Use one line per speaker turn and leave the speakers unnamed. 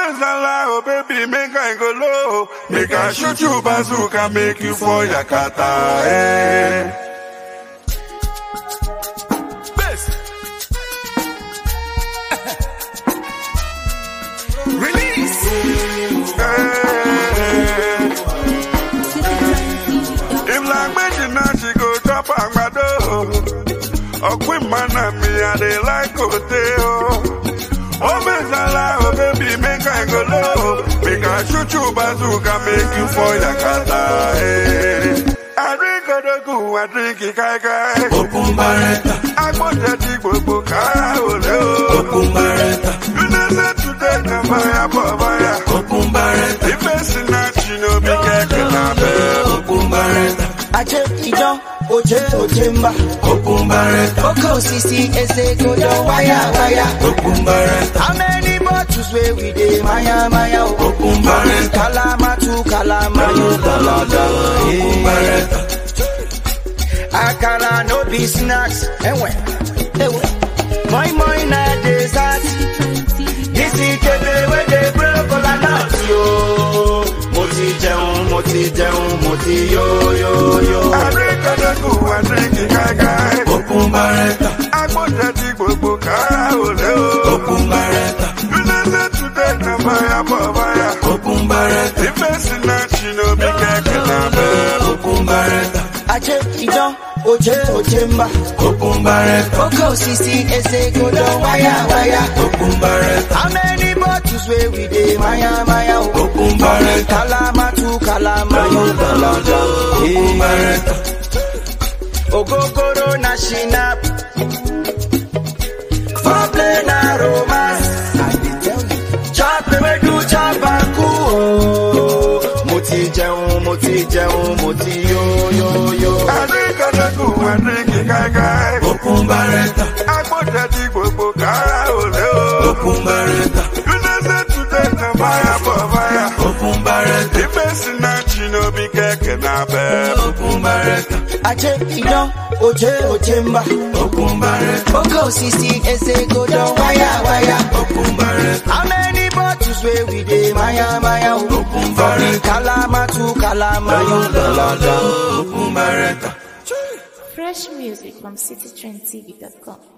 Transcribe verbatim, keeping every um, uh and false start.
Mezala, oh baby, make I go low. Make I shoot you bazooka, make you for Yakata. Eh. Best. Release. Eh. If like Medina, she go drop on my door. Oh, queen man, me, I they like hotel. Oh, Mezala, oh baby, make I go low. Make I shoot you bazooka, make you for Yakata. Hey. I drink a go, I drink it, kai kai.
Open barretta.
I want that big book, I will.
Open barretta.
You never to take a fire, fire.
Open barretta.
If it's not, you know, be careful.
Open barretta.
Aje idan oje ojemba
Open barretta.
Oko sisi ese godo waya waya
Open barretta.
How many bottles where we dey maya maya
Open barretta.
Kalama tu kalama yo
Open barretta.
Akara no be snacks Ewe Ewe Moi moi na dessert This is the way where they break all the nuts yo Moti jẹun, moti jẹun, moti yo yo yo.
I drink a go, I drink it, kai kai.
Open barretta.
I want that big book, I will.
Open barretta.
You never to take a fire, fire.
Open barretta.
If it's not, you know, be careful.
Open barretta.
Aje idan oje ojemba
Open barretta.
Oko sisi ese godo waya waya
Open barretta.
How many bottles where we dey maya maya
Open barretta.
Kalama tu kalama yo kalama
Open barretta.
Ogogoro na shinap Foreplay na romance Chop me do chop aku Moti jẹun, moti jẹun, moti yo yo yo.
I drink a go, I drink it, kai kai.
Open barretta.
I want that big book, I will.
Open barretta.
You never to take a fire, fire.
Open barretta.
If it's not, you know, be careful.
Open barretta.
Aje idan oje ojemba
Open barretta.
Oko sisi ese godo waya waya
Open barretta.
How many bottles where we dey maya maya
Open barretta.
Kalama tu kalama yo kalama
Open barretta.
Fresh music from city trend t v dot com.